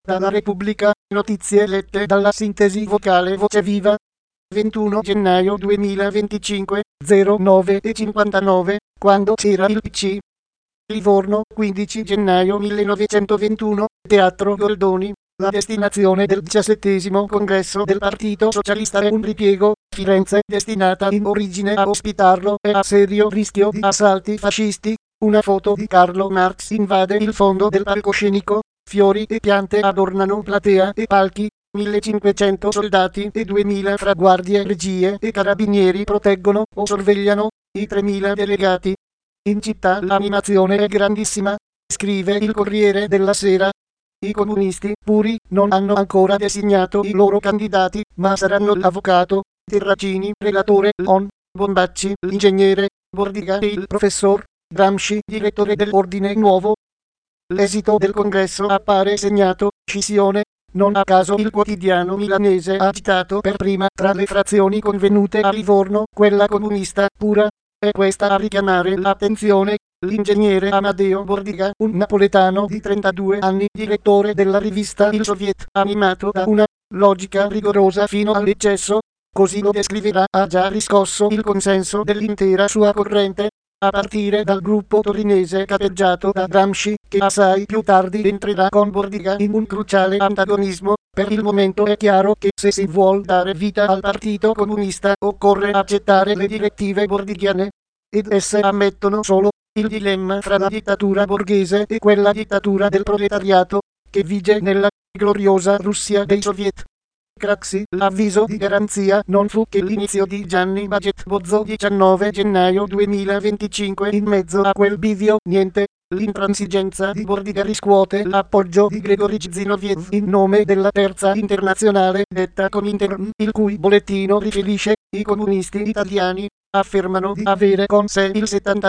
Dalla Repubblica, notizie lette dalla sintesi vocale Voce Viva. 21 gennaio 2025, 09:59, quando c'era il PC. Livorno, 15 gennaio 1921, Teatro Goldoni. La destinazione del 17° congresso del Partito Socialista è un ripiego. Firenze, destinata in origine a ospitarlo, è a serio rischio di assalti fascisti. Una foto di Carlo Marx invade il fondo del palcoscenico. Fiori e piante adornano platea e palchi. 1500 soldati e 2000 fra guardie, regie e carabinieri proteggono o sorvegliano i 3000 delegati. In città l'animazione è grandissima, scrive il Corriere della Sera. I comunisti puri non hanno ancora designato i loro candidati, ma saranno l'avvocato Terracini, relatore Leon Bombacci, l'ingegnere Bordiga e il professor Gramsci, direttore dell'Ordine Nuovo. L'esito del congresso appare segnato, scissione. Non a caso il quotidiano milanese ha citato per prima tra le frazioni convenute a Livorno quella comunista pura. È questa a richiamare l'attenzione. L'ingegnere Amadeo Bordiga, un napoletano di 32 anni, direttore della rivista Il Soviet, animato da una logica rigorosa fino all'eccesso, così lo descriverà, ha già riscosso il consenso dell'intera sua corrente, a partire dal gruppo torinese capeggiato da Gramsci, che assai più tardi entrerà con Bordiga in un cruciale antagonismo. Per il momento è chiaro che se si vuol dare vita al Partito Comunista occorre accettare le direttive bordighiane, ed esse ammettono solo il dilemma fra la dittatura borghese e quella dittatura del proletariato, che vige nella gloriosa Russia dei Soviet. Craxi, l'avviso di garanzia non fu che l'inizio di Gianni Baget Bozzo 19 gennaio 2025 in mezzo a quel bivio niente. L'intransigenza di Bordiga riscuote l'appoggio di Grigorij Zinoviev in nome della Terza Internazionale detta Comintern, il cui bollettino riferisce i comunisti italiani affermano di avere con sé il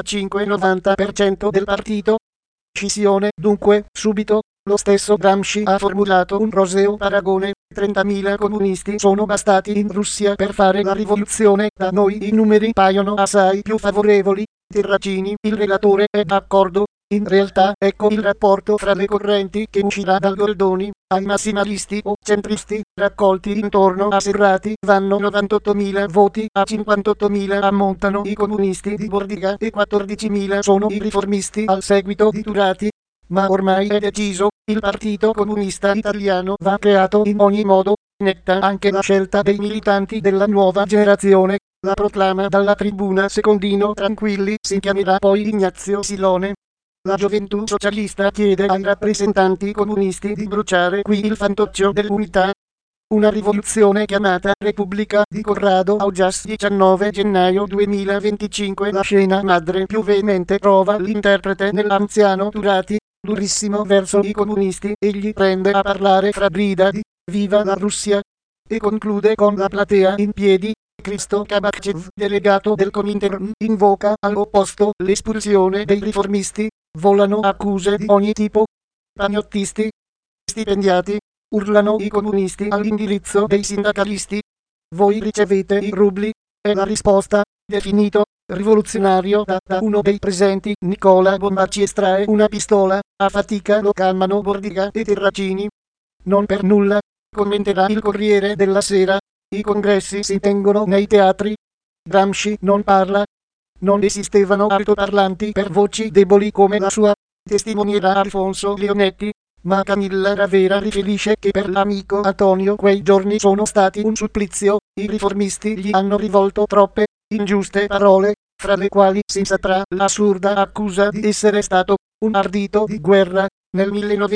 75-90% del partito. Scissione dunque, subito. Lo stesso Gramsci ha formulato un roseo paragone. 30.000 comunisti sono bastati in Russia per fare la rivoluzione. Da noi i numeri paiono assai più favorevoli. Terracini, il relatore, è d'accordo. In realtà ecco il rapporto fra le correnti che uscirà dal Goldoni. Ai massimalisti o centristi, raccolti intorno a Serrati, vanno 98.000 voti, a 58.000 ammontano i comunisti di Bordiga e 14.000 sono i riformisti al seguito di Turati. Ma ormai è deciso, il Partito Comunista Italiano va creato in ogni modo. Netta anche la scelta dei militanti della nuova generazione. La proclama dalla tribuna Secondino Tranquilli si chiamerà poi Ignazio Silone. La gioventù socialista chiede ai rappresentanti comunisti di bruciare qui il fantoccio dell'unità. Una rivoluzione chiamata Repubblica di Corrado Augias 19 gennaio 2025. La scena madre più veemente trova l'interprete nell'anziano Turati, durissimo verso i comunisti, egli prende a parlare fra grida di «Viva la Russia!» e conclude con la platea in piedi. Cristo Kabakchev, delegato del Comintern, invoca all'opposto l'espulsione dei riformisti. Volano accuse di ogni tipo. Pagnottisti, stipendiati, urlano i comunisti all'indirizzo dei sindacalisti. Voi ricevete i rubli? È la risposta. Definito rivoluzionario da uno dei presenti, Nicola Bombacci estrae una pistola. A fatica lo calmano Bordiga e Terracini. Non per nulla, commenterà il Corriere della Sera, i congressi si tengono nei teatri. Gramsci non parla. Non esistevano altoparlanti per voci deboli come la sua, testimonierà Alfonso Leonetti, ma Camilla Ravera riferisce che per l'amico Antonio quei giorni sono stati un supplizio. I riformisti gli hanno rivolto troppe ingiuste parole, fra le quali si saprà l'assurda accusa di essere stato un ardito di guerra. Nel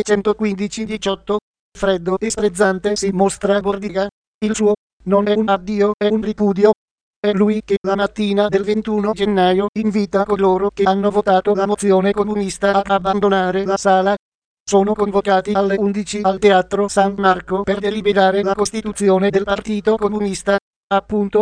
1915-18, freddo e sprezzante si mostra Bordiga. Il suo non è un addio, è un ripudio. È lui che la mattina del 21 gennaio invita coloro che hanno votato la mozione comunista a abbandonare la sala. Sono convocati alle 11 al Teatro San Marco per deliberare la costituzione del Partito Comunista. Appunto,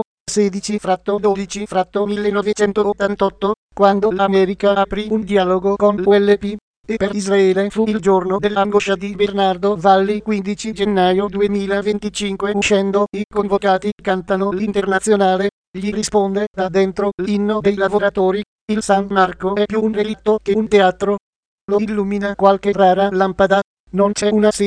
16-12-1988, quando l'America aprì un dialogo con l'ULP. E per Israele fu il giorno dell'angoscia di Bernardo Valli. 15 gennaio 2025. Uscendo, i convocati cantano l'Internazionale. Gli risponde da dentro l'inno dei lavoratori. Il San Marco è più un relitto che un teatro. Lo illumina qualche rara lampada. Non c'è una sedia,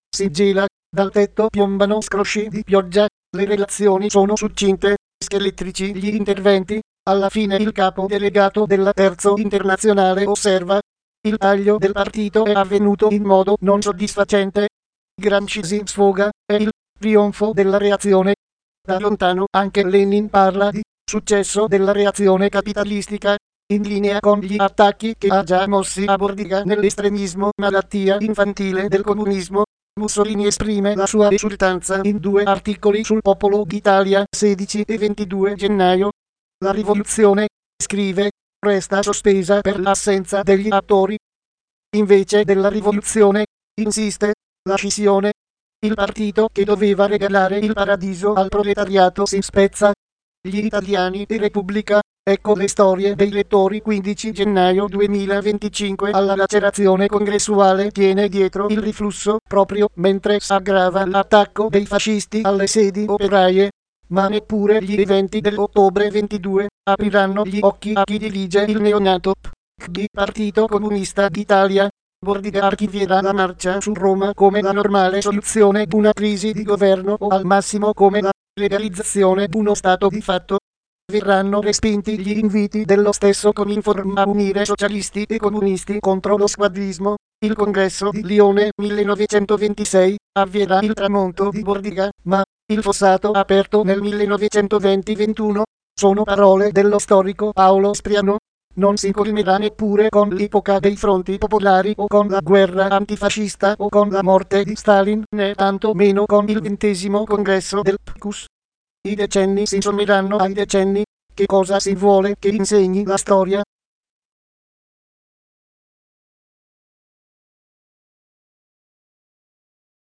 si gela, dal tetto piombano scrosci di pioggia, le relazioni sono succinte, scheletrici gli interventi, alla fine il capo delegato della Terzo Internazionale osserva: il taglio del partito è avvenuto in modo non soddisfacente. Gramsci si sfoga, è il trionfo della reazione. Da lontano anche Lenin parla di successo della reazione capitalistica, in linea con gli attacchi che ha già mossi a Bordiga nell'estremismo malattia infantile del comunismo. Mussolini esprime la sua esultanza in 2 articoli sul Popolo d'Italia 16 e 22 gennaio. La rivoluzione, scrive, resta sospesa per l'assenza degli attori. Invece della rivoluzione, insiste, la scissione. Il partito che doveva regalare il paradiso al proletariato si spezza. Gli italiani e Repubblica, ecco le storie dei lettori. 15 gennaio 2025. Alla lacerazione congressuale tiene dietro il riflusso proprio mentre s'aggrava l'attacco dei fascisti alle sedi operaie. Ma neppure gli eventi dell'ottobre 22 apriranno gli occhi a chi dirige il neonato PD Partito Comunista d'Italia. Bordiga archivierà la marcia su Roma come la normale soluzione di una crisi di governo o al massimo come la legalizzazione di uno stato di fatto. Verranno respinti gli inviti dello stesso Cominform a unire socialisti e comunisti contro lo squadrismo. Il congresso di Lione 1926 avvierà il tramonto di Bordiga, ma il fossato aperto nel 1920-21 sono parole dello storico Paolo Spriano. Non si colmerà neppure con l'epoca dei fronti popolari o con la guerra antifascista o con la morte di Stalin, né tanto meno con il 20° congresso del PCUS. I decenni si sommeranno ai decenni. Che cosa si vuole che insegni la storia?